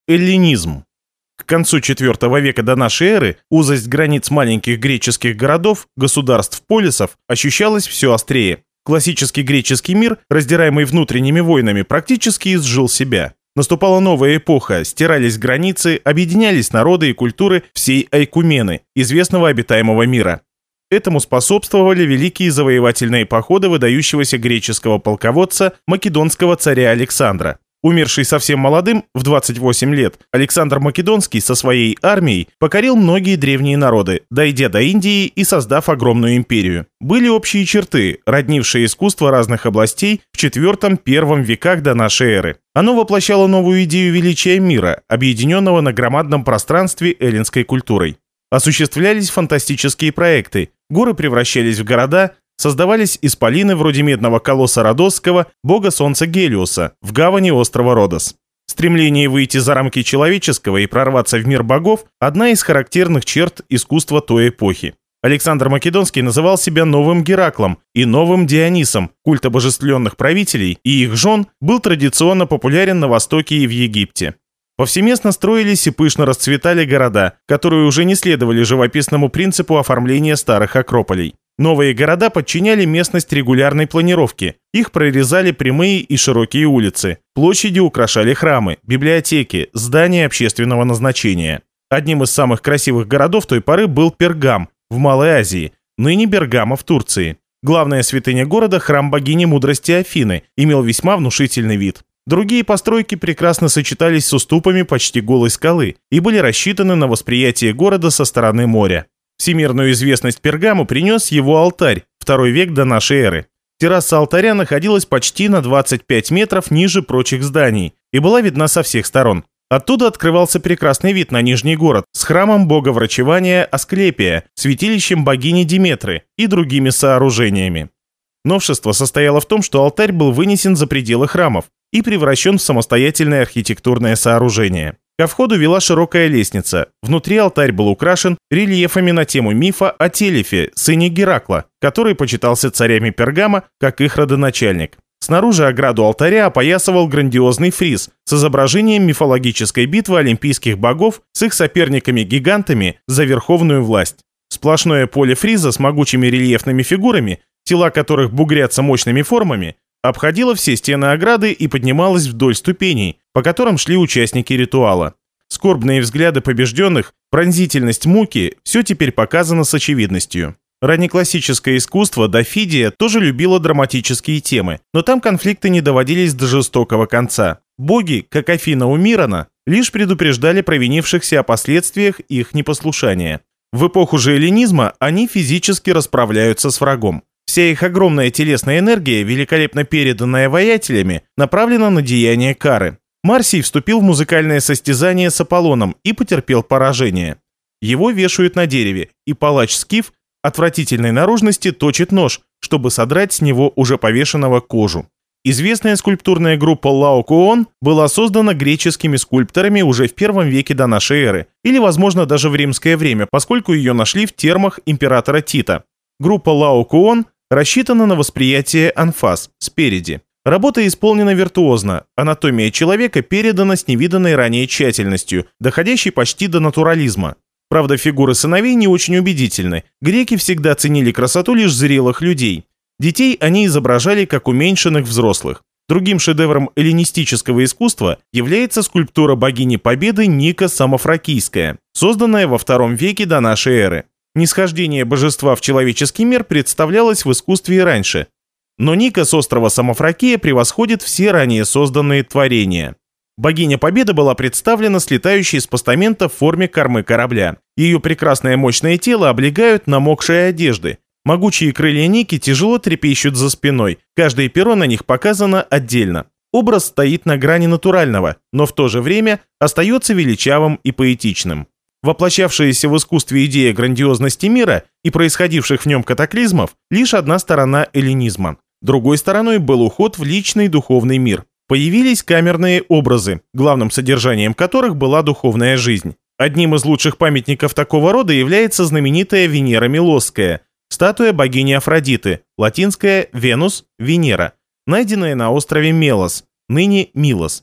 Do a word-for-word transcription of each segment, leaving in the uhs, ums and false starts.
Эллинизм. К концу четвёртого века до нашей эры узость границ маленьких греческих городов, государств-полисов ощущалась все острее. Классический греческий мир, раздираемый внутренними войнами, практически изжил себя. Наступала новая эпоха, стирались границы, объединялись народы и культуры всей Айкумены, известного обитаемого мира. Этому способствовали великие завоевательные походы выдающегося греческого полководца, македонского царя Александра. Умерший совсем молодым, в двадцать восемь лет, Александр Македонский со своей армией покорил многие древние народы, дойдя до Индии и создав огромную империю. Были общие черты, роднившие искусство разных областей в четвёртом-первом веках до нашей эры. Оно воплощало новую идею величия мира, объединенного на громадном пространстве эллинской культурой. Осуществлялись фантастические проекты, горы превращались в города, создавались исполины вроде медного колосса Родосского, бога солнца Гелиоса, в гавани острова Родос. Стремление выйти за рамки человеческого и прорваться в мир богов – одна из характерных черт искусства той эпохи. Александр Македонский называл себя новым Гераклом и новым Дионисом, культ обожествленных правителей и их жен был традиционно популярен на Востоке и в Египте. Повсеместно строились и пышно расцветали города, которые уже не следовали живописному принципу оформления старых акрополей. Новые города подчиняли местность регулярной планировке. Их прорезали прямые и широкие улицы. Площади украшали храмы, библиотеки, здания общественного назначения. Одним из самых красивых городов той поры был Пергам в Малой Азии, ныне Бергамо в Турции. Главная святыня города, храм богини мудрости Афины, имел весьма внушительный вид. Другие постройки прекрасно сочетались с уступами почти голой скалы и были рассчитаны на восприятие города со стороны моря. Всемирную известность Пергаму принес его алтарь, второй век до нашей эры. Терраса алтаря находилась почти на двадцать пять метров ниже прочих зданий и была видна со всех сторон. Оттуда открывался прекрасный вид на Нижний город с храмом бога врачевания Асклепия, святилищем богини Диметры и другими сооружениями. Новшество состояло в том, что алтарь был вынесен за пределы храмов и превращен в самостоятельное архитектурное сооружение. Ко входу вела широкая лестница. Внутри алтарь был украшен рельефами на тему мифа о Телефе, сыне Геракла, который почитался царями Пергама как их родоначальник. Снаружи ограду алтаря опоясывал грандиозный фриз с изображением мифологической битвы олимпийских богов с их соперниками-гигантами за верховную власть. Сплошное поле фриза с могучими рельефными фигурами, тела которых бугрятся мощными формами, обходила все стены ограды и поднималась вдоль ступеней, по которым шли участники ритуала. Скорбные взгляды побежденных, пронзительность муки – все теперь показано с очевидностью. Раннеклассическое искусство Дофидия тоже любило драматические темы, но там конфликты не доводились до жестокого конца. Боги, как Афина у Мирона, лишь предупреждали провинившихся о последствиях их непослушания. В эпоху же эллинизма они физически расправляются с врагом. Вся их огромная телесная энергия, великолепно переданная воятелями, направлена на деяние кары. Марсий вступил в музыкальное состязание с Аполлоном и потерпел поражение. Его вешают на дереве, и палач Скиф отвратительной наружности точит нож, чтобы содрать с него уже повешенного кожу. Известная скульптурная группа Лаокоон была создана греческими скульпторами уже в первом веке до нашей эры, или, возможно, даже в римское время, поскольку ее нашли в термах императора Тита. Группа Лаокоон рассчитана на восприятие анфас, спереди. Работа исполнена виртуозно, анатомия человека передана с невиданной ранее тщательностью, доходящей почти до натурализма. Правда, фигуры сыновей не очень убедительны. Греки всегда ценили красоту лишь зрелых людей. Детей они изображали как уменьшенных взрослых. Другим шедевром эллинистического искусства является скульптура богини Победы Ника Самофракийская, созданная во втором веке до нашей эры. Нисхождение божества в человеческий мир представлялось в искусстве и раньше. Но Ника с острова Самофракия превосходит все ранее созданные творения. Богиня Победы была представлена слетающей с постамента в форме кормы корабля. Ее прекрасное мощное тело облегают намокшие одежды. Могучие крылья Ники тяжело трепещут за спиной, каждое перо на них показано отдельно. Образ стоит на грани натурального, но в то же время остается величавым и поэтичным. Воплощавшаяся в искусстве идея грандиозности мира и происходивших в нем катаклизмов – лишь одна сторона эллинизма. Другой стороной был уход в личный духовный мир. Появились камерные образы, главным содержанием которых была духовная жизнь. Одним из лучших памятников такого рода является знаменитая Венера Милосская, статуя богини Афродиты, латинская «Венус», «Венера», найденная на острове Мелос, ныне Милос.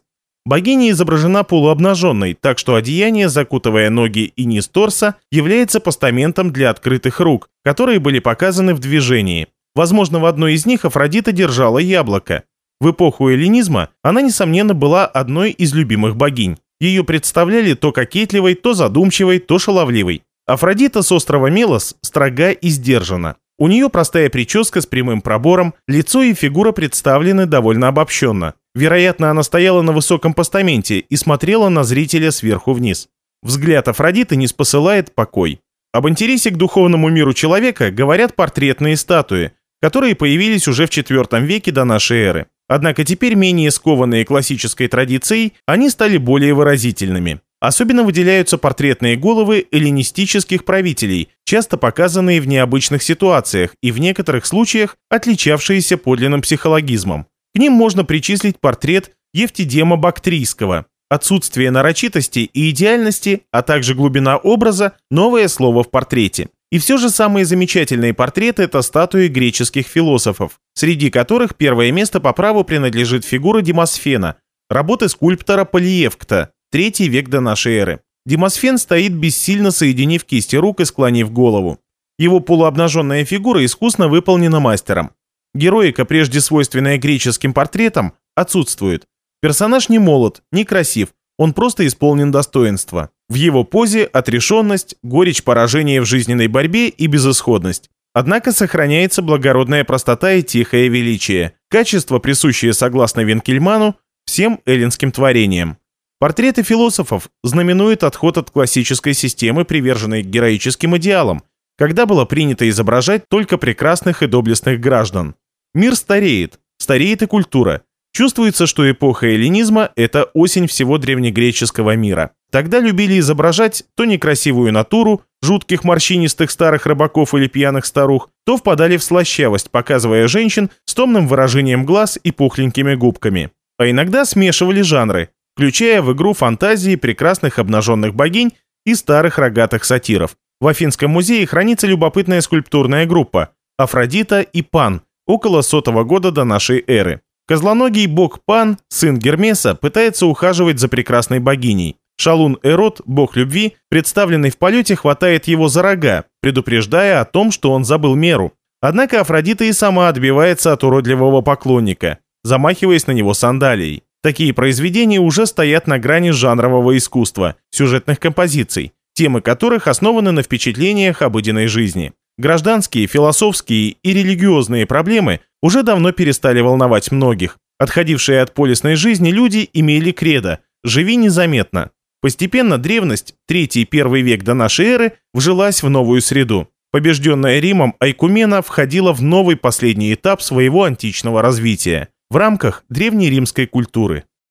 Богиня изображена полуобнаженной, так что одеяние, закутывая ноги и низ торса, является постаментом для открытых рук, которые были показаны в движении. Возможно, в одной из них Афродита держала яблоко. В эпоху эллинизма она, несомненно, была одной из любимых богинь. Ее представляли то кокетливой, то задумчивой, то шаловливой. Афродита с острова Мелос строга и сдержана. У нее простая прическа с прямым пробором, лицо и фигура представлены довольно обобщенно. Вероятно, она стояла на высоком постаменте и смотрела на зрителя сверху вниз. Взгляд Афродиты не спосылает покой. Об интересе к духовному миру человека говорят портретные статуи, которые появились уже в четвёртом веке до нашей эры. Однако теперь, менее скованные классической традицией, они стали более выразительными. Особенно выделяются портретные головы эллинистических правителей, часто показанные в необычных ситуациях и в некоторых случаях отличавшиеся подлинным психологизмом. К ним можно причислить портрет Евтидема Бактрийского. Отсутствие нарочитости и идеальности, а также глубина образа – новое слово в портрете. И все же самые замечательные портреты – это статуи греческих философов, среди которых первое место по праву принадлежит фигура Демосфена, работы скульптора Полиевкта, третий век до нашей эры. Демосфен стоит бессильно, соединив кисти рук и склонив голову. Его полуобнаженная фигура искусно выполнена мастером. Героика, прежде свойственная греческим портретам, отсутствует. Персонаж не молод, не красив, он просто исполнен достоинства. В его позе отрешенность, горечь поражения в жизненной борьбе и безысходность. Однако сохраняется благородная простота и тихое величие, качество, присущее, согласно Винкельману, всем эллинским творениям. Портреты философов знаменуют отход от классической системы, приверженной героическим идеалам, когда было принято изображать только прекрасных и доблестных граждан. Мир стареет, стареет и культура. Чувствуется, что эпоха эллинизма – это осень всего древнегреческого мира. Тогда любили изображать то некрасивую натуру, жутких морщинистых старых рыбаков или пьяных старух, то впадали в слащавость, показывая женщин с томным выражением глаз и пухленькими губками. А иногда смешивали жанры, включая в игру фантазии прекрасных обнаженных богинь и старых рогатых сатиров. В Афинском музее хранится любопытная скульптурная группа «Афродита и Пан» около сотого года до нашей эры. Козлоногий бог Пан, сын Гермеса, пытается ухаживать за прекрасной богиней. Шалун Эрот, бог любви, представленный в полете, хватает его за рога, предупреждая о том, что он забыл меру. Однако Афродита и сама отбивается от уродливого поклонника, замахиваясь на него сандалией. Такие произведения уже стоят на грани жанрового искусства, сюжетных композиций, темы которых основаны на впечатлениях обыденной жизни. Гражданские, философские и религиозные проблемы уже давно перестали волновать многих. Отходившие от полисной жизни люди имели кредо «живи незаметно». Постепенно древность, третий и первый век до нашей эры, вжилась в новую среду. Побежденная Римом Айкумена входила в новый последний этап своего античного развития в рамках древнеримской культуры.